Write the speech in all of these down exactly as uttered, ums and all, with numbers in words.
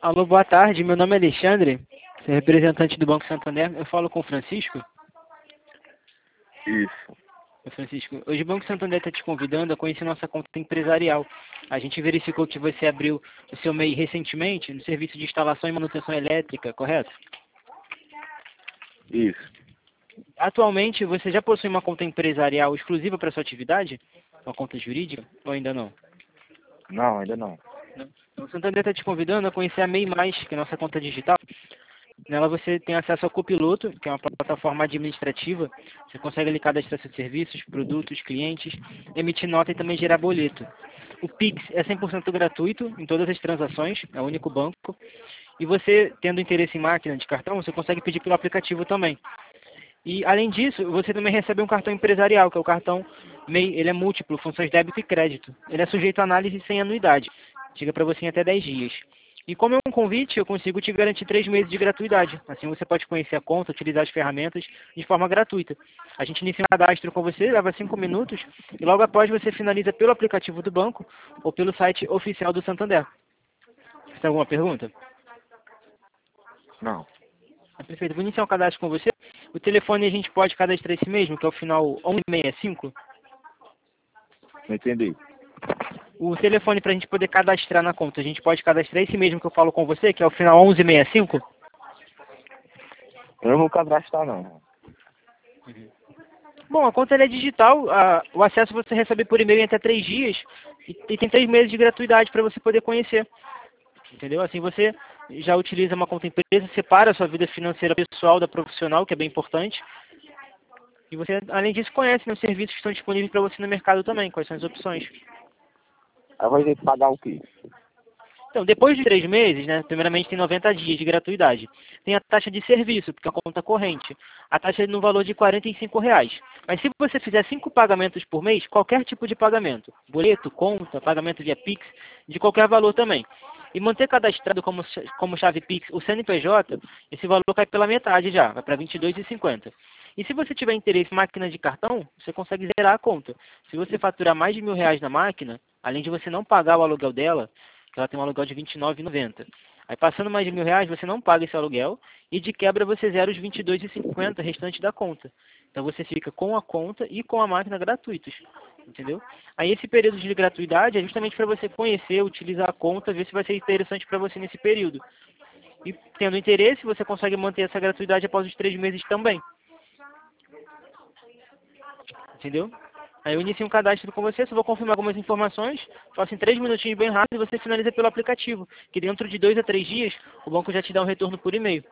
Alô, boa tarde. Meu nome é Alexandre, sou representante do Banco Santander. Eu falo com o Francisco. Isso. Ô, Francisco, hoje o Banco Santander está te convidando a conhecer nossa conta empresarial. A gente verificou que você abriu o seu M E I recentemente no serviço de instalação e manutenção elétrica, correto? Isso. Atualmente, você já possui uma conta empresarial exclusiva para sua atividade? Uma conta jurídica? Ou ainda não? Não, ainda não. Não. Então, o Santander está te convidando a conhecer a M E I Mais, que é a nossa conta digital. Nela você tem acesso ao Copiloto, que é uma plataforma administrativa. Você consegue ali cadastrar seus serviços, produtos, clientes, emitir nota e também gerar boleto. O Pix é cem por cento gratuito em todas as transações, é o único banco. E você, tendo interesse em máquina de cartão, você consegue pedir pelo aplicativo também. E, além disso, você também recebe um cartão empresarial, que é o cartão M E I. Ele é múltiplo, funções débito e crédito. Ele é sujeito a análise sem anuidade. Chega para você em até dez dias. E como é um convite, eu consigo te garantir três meses de gratuidade. Assim você pode conhecer a conta, utilizar as ferramentas de forma gratuita. A gente inicia um cadastro com você, leva cinco minutos, e logo após você finaliza pelo aplicativo do banco ou pelo site oficial do Santander. Você tem alguma pergunta? Não. Ah, perfeito. Vou iniciar um cadastro com você. O telefone a gente pode cadastrar esse mesmo, que é o final onze sessenta e cinco. Não entendi. O telefone para a gente poder cadastrar na conta, a gente pode cadastrar esse mesmo que eu falo com você, que é o final onze sessenta e cinco? Eu não vou cadastrar, não. Bom, a conta ela é digital, a, o acesso você recebe por e-mail em até três dias e, e tem três meses de gratuidade para você poder conhecer. Entendeu? Assim você já utiliza uma conta empresa, separa a sua vida financeira pessoal da profissional, que é bem importante. E você, além disso, conhece, né, os serviços que estão disponíveis para você no mercado também, quais são as opções. Aí vai ter que pagar o quê? Então, depois de três meses, né, primeiramente tem noventa dias de gratuidade. Tem a taxa de serviço, porque é a conta corrente. A taxa é no valor de quarenta e cinco reais. Mas se você fizer cinco pagamentos por mês, qualquer tipo de pagamento, boleto, conta, pagamento via Pix, de qualquer valor também. E manter cadastrado como, como chave Pix o C N P J, esse valor cai pela metade já, vai para vinte e dois reais e cinquenta centavos. E se você tiver interesse em máquina de cartão, você consegue zerar a conta. Se você faturar mais de mil reais na máquina, além de você não pagar o aluguel dela, que ela tem um aluguel de vinte e nove reais e noventa centavos. Aí passando mais de mil reais, você não paga esse aluguel e de quebra você zera os vinte e dois reais e cinquenta centavos restantes da conta. Então você fica com a conta e com a máquina gratuitos, entendeu? Aí esse período de gratuidade é justamente para você conhecer, utilizar a conta, ver se vai ser interessante para você nesse período. E tendo interesse, você consegue manter essa gratuidade após os três meses também. Entendeu? Aí eu inicio um cadastro com você, só vou confirmar algumas informações, faço em três minutinhos bem rápido e você finaliza pelo aplicativo, que dentro de dois a três dias o banco já te dá um retorno por e-mail.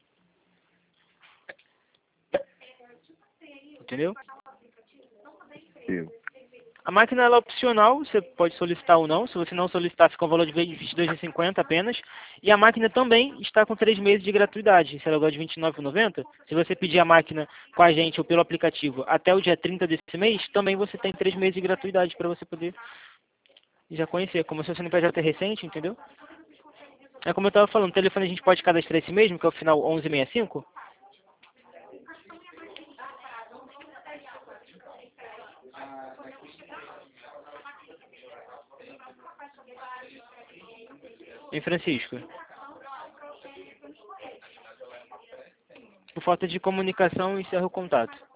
Entendeu? Eu. A máquina ela é opcional, você pode solicitar ou não. Se você não solicitar, fica um valor de vinte e dois reais e cinquenta centavos apenas. E a máquina também está com três meses de gratuidade. Esse aluguel de vinte e nove reais e noventa centavos. Se você pedir a máquina com a gente ou pelo aplicativo até o dia trinta desse mês, também você tem três meses de gratuidade para você poder já conhecer. Como se o C N P J é recente, entendeu? É como eu estava falando, o telefone a gente pode cadastrar esse mesmo, que é o final onze sessenta e cinco. Em Francisco. Por falta de comunicação, encerro o contato.